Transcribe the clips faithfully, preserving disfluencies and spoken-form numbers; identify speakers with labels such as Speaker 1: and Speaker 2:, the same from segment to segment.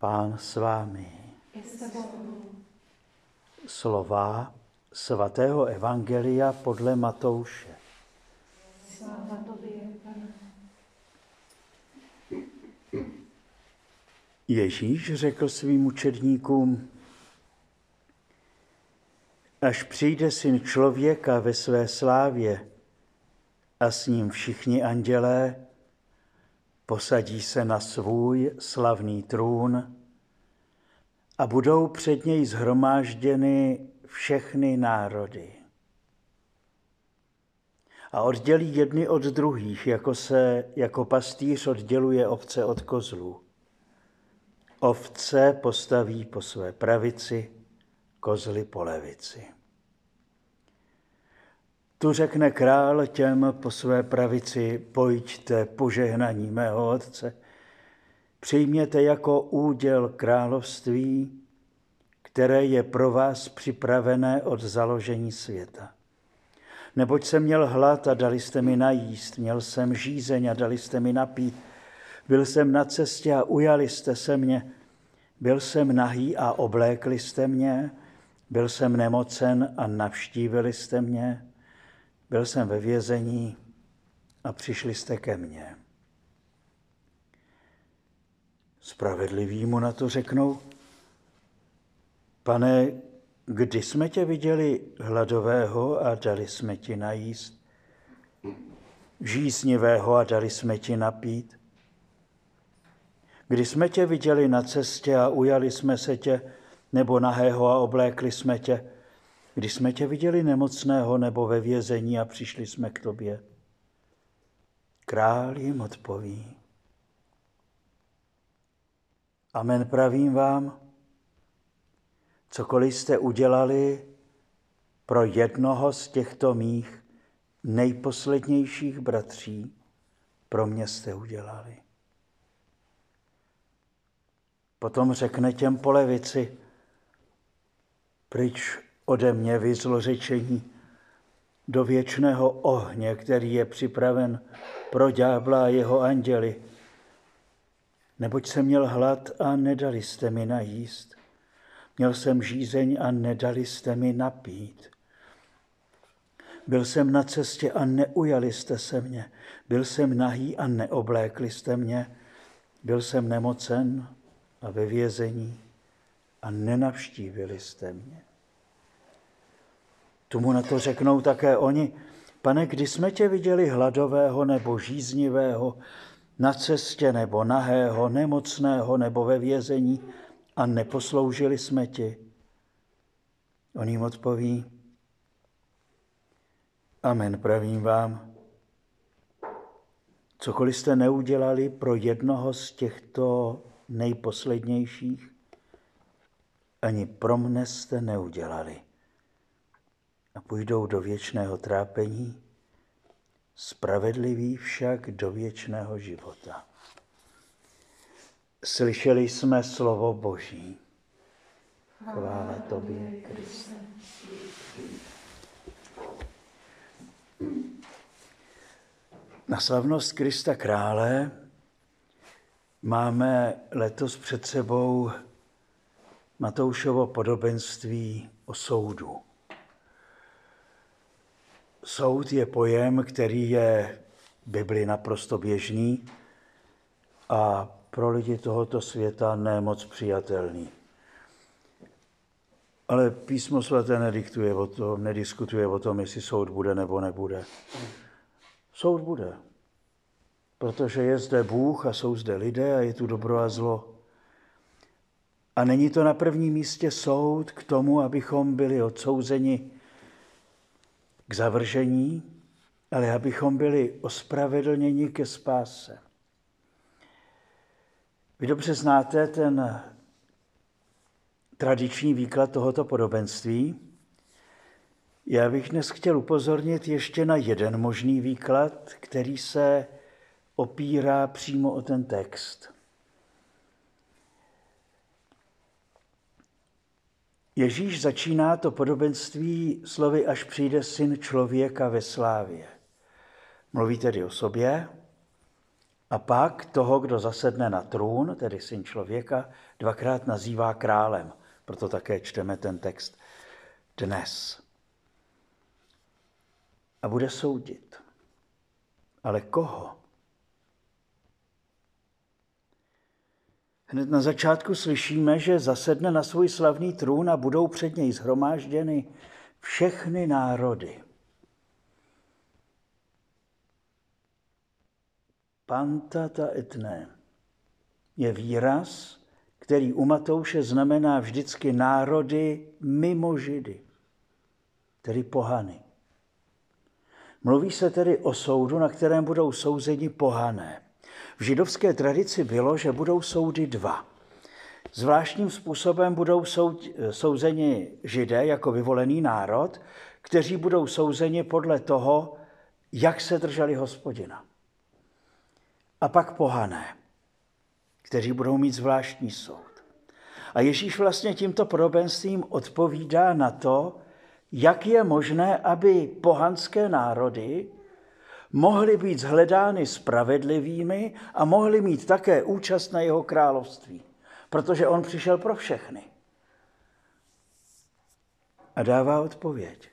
Speaker 1: Pán s vámi. Slova svatého evangelia podle Matouše.
Speaker 2: Sláva tobě, Pane.
Speaker 1: Ježíš řekl svým učedníkům: až přijde Syn člověka ve své slávě a s ním všichni andělé, posadí se na svůj slavný trůn a budou před něj shromážděny všechny národy. A oddělí jedny od druhých, jako se jako pastýř odděluje ovce od kozlů. Ovce postaví po své pravici, kozly po levici. Tu řekne král těm po své pravici: pojďte, požehnaní mého Otce, přijměte jako úděl království, které je pro vás připravené od založení světa. Neboť jsem měl hlad a dali jste mi najíst, měl jsem žízeň a dali jste mi napít, byl jsem na cestě a ujali jste se mě, byl jsem nahý a oblékli jste mě, byl jsem nemocen a navštívili jste mě, byl jsem ve vězení a přišli jste ke mně. Spravedliví mu na to řeknou: Pane, kdy jsme tě viděli hladového a dali jsme ti najíst, žíznivého a dali jsme ti napít? Kdy jsme tě viděli na cestě a ujali jsme se tě, nebo nahého a oblékli jsme tě? Kdy jsme tě viděli nemocného nebo ve vězení a přišli jsme k tobě? Král jim odpoví: Amen, pravím vám, cokoliv jste udělali pro jednoho z těchto mých nejposlednějších bratří, pro mě jste udělali. Potom řekne těm po levici: pryč ode mě, vy zlořečení, do věčného ohně, který je připraven pro ďábla a jeho anděli. Neboť jsem měl hlad a nedali jste mi najíst. Měl jsem žízeň a nedali jste mi napít. Byl jsem na cestě a neujali jste se mě. Byl jsem nahý a neoblékli jste mě. Byl jsem nemocen a ve vězení a nenavštívili jste mě. Tomu na to řeknou také oni: Pane, kdy jsme tě viděli hladového nebo žíznivého, na cestě nebo nahého, nemocného nebo ve vězení a neposloužili jsme ti? On jim odpoví: Amen, pravím vám, cokoliv jste neudělali pro jednoho z těchto nejposlednějších, ani pro mne jste neudělali. A půjdou do věčného trápení, spravedliví však do věčného života. Slyšeli jsme slovo Boží. Chvála tobě, Kriste. Na slavnost Krista Krále máme letos před sebou Matoušovo podobenství o soudu. Soud je pojem, který je v Bibli naprosto běžný a pro lidi tohoto světa ne moc přijatelný. Ale Písmo svaté nediktuje o tom, nediskutuje o tom, jestli soud bude nebo nebude. Soud bude, protože je zde Bůh a jsou zde lidé a je tu dobro a zlo. A není to na prvním místě soud k tomu, abychom byli odsouzeni k zavržení, ale abychom byli ospravedlněni ke spáse. Vy dobře znáte ten tradiční výklad tohoto podobenství. Já bych dnes chtěl upozornit ještě na jeden možný výklad, který se opírá přímo o ten text. Ježíš začíná to podobenství slovy: až přijde Syn člověka ve slávě. Mluví tedy o sobě A pak toho, kdo zasedne na trůn, tedy Syn člověka, dvakrát nazývá králem. Proto také čteme ten text dnes. A bude soudit. Ale koho? Hned na začátku slyšíme, že zasedne na svůj slavný trůn a budou před něj shromážděny všechny národy. Panta ta etné je výraz, který u Matouše znamená vždycky národy mimo Židy, tedy pohany. Mluví se tedy o soudu, na kterém budou souzeni pohané. V židovské tradici bylo, že budou soudy dva. Zvláštním způsobem budou soud, souzeni Židé jako vyvolený národ, kteří budou souzeni podle toho, jak se drželi Hospodina. A pak pohané, kteří budou mít zvláštní soud. A Ježíš vlastně tímto podobenstvím odpovídá na to, jak je možné, aby pohanské národy mohly být shledány spravedlivými a mohly mít také účast na jeho království, protože on přišel pro všechny. A dává odpověď.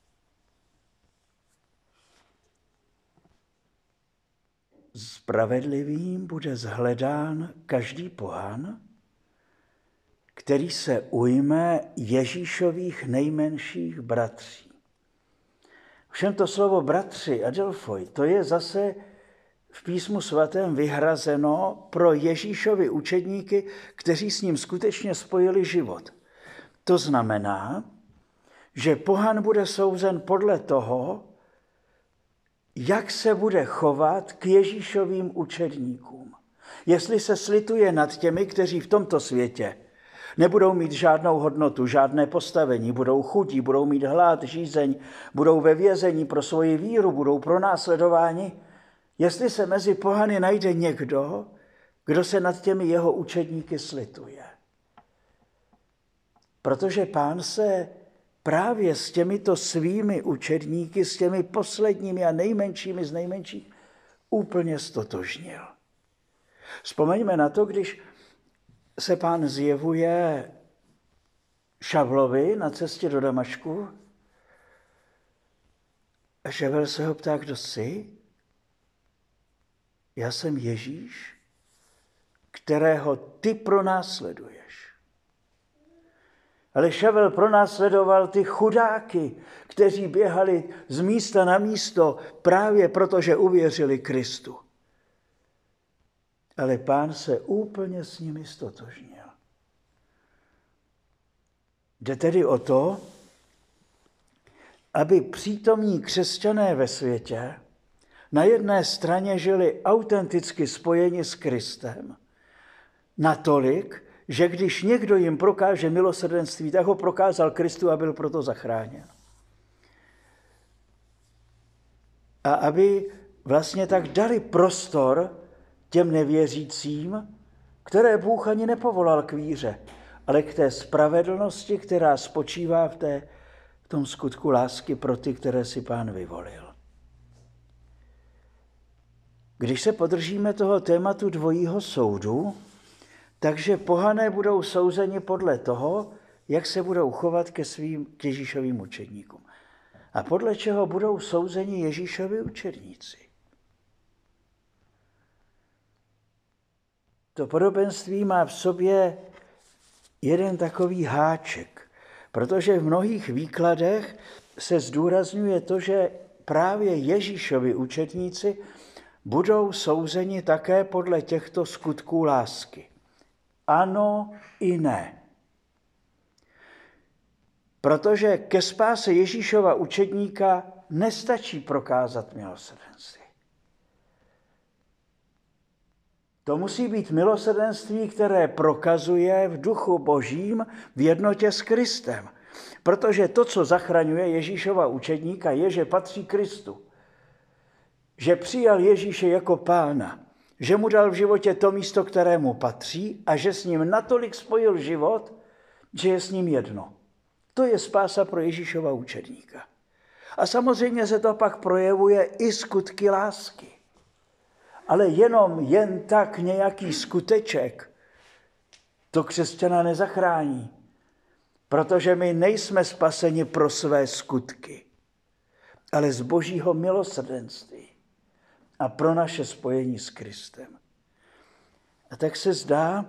Speaker 1: Spravedlivým bude shledán každý pohan, který se ujme Ježíšových nejmenších bratří. Všem to slovo bratři, adelfoj, to je zase v písmu svatém vyhrazeno pro Ježíšovi učedníky, kteří s ním skutečně spojili život. To znamená, že pohan bude souzen podle toho, jak se bude chovat k Ježíšovým učedníkům. Jestli se slituje nad těmi, kteří v tomto světě nebudou mít žádnou hodnotu, žádné postavení, budou chudí, budou mít hlad, žízeň, budou ve vězení pro svoji víru, budou pronásledováni. Jestli se mezi pohany najde někdo, kdo se nad těmi jeho učedníky slituje. Protože Pán se právě s těmito svými učedníky, s těmi posledními a nejmenšími z nejmenších, úplně stotožnil. Vzpomeňme na to, když se Pán zjevuje Šavlovi na cestě do Damašku a Šavel se ho ptá, kdo jsi? Já jsem Ježíš, kterého ty pronásleduješ. Ale Šavel pronásledoval ty chudáky, kteří běhali z místa na místo právě proto, že uvěřili Kristu. Ale Pán se úplně s nimi stotožnil. Jde tedy o to, aby přítomní křesťané ve světě na jedné straně žili autenticky spojeni s Kristem, natolik, že když někdo jim prokáže milosrdenství, tak ho prokázal Kristu a byl proto zachráněn. A aby vlastně tak dali prostor těm nevěřícím, které Bůh ani nepovolal k víře, ale k té spravedlnosti, která spočívá v, té, v tom skutku lásky pro ty, které si Pán vyvolil. Když se podržíme toho tématu dvojího soudu, takže pohané budou souzeni podle toho, jak se budou chovat ke svým k Ježíšovým učedníkům. A podle čeho budou souzeni Ježíšovi učedníci. To podobenství má v sobě jeden takový háček, protože v mnohých výkladech se zdůrazňuje to, že právě Ježíšovi učedníci budou souzeni také podle těchto skutků lásky. Ano i ne. Protože ke spáse Ježíšova učedníka nestačí prokázat milosrdenství. To musí být milosrdenství, které prokazuje v duchu božím v jednotě s Kristem. Protože to, co zachraňuje Ježíšova učedníka, je, že patří Kristu. Že přijal Ježíše jako pána, že mu dal v životě to místo, kterému patří a že s ním natolik spojil život, že je s ním jedno. To je spása pro Ježíšova učedníka. A samozřejmě se to pak projevuje i skutky lásky. Ale jenom jen tak nějaký skuteček to křesťana nezachrání, protože my nejsme spaseni pro své skutky, ale z božího milosrdenství a pro naše spojení s Kristem. A tak se zdá,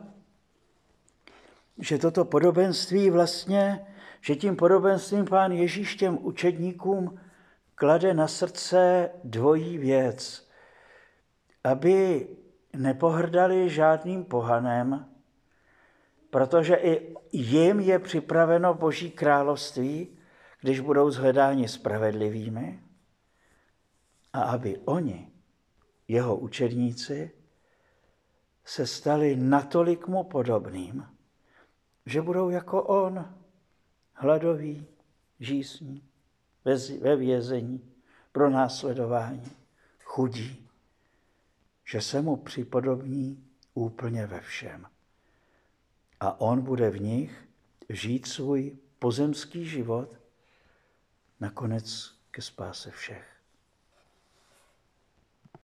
Speaker 1: že toto podobenství vlastně, že tím podobenstvím Pán Ježíš těm učedníkům klade na srdce dvojí věc, aby nepohrdali žádným pohanem, protože i jim je připraveno Boží království, když budou shledáni spravedlivými, a aby oni, jeho učedníci, se stali natolik mu podobným, že budou jako on, hladoví, žízní, ve vězení, pro následování, chudí, že se mu připodobní úplně ve všem. A on bude v nich žít svůj pozemský život nakonec ke spáse všech.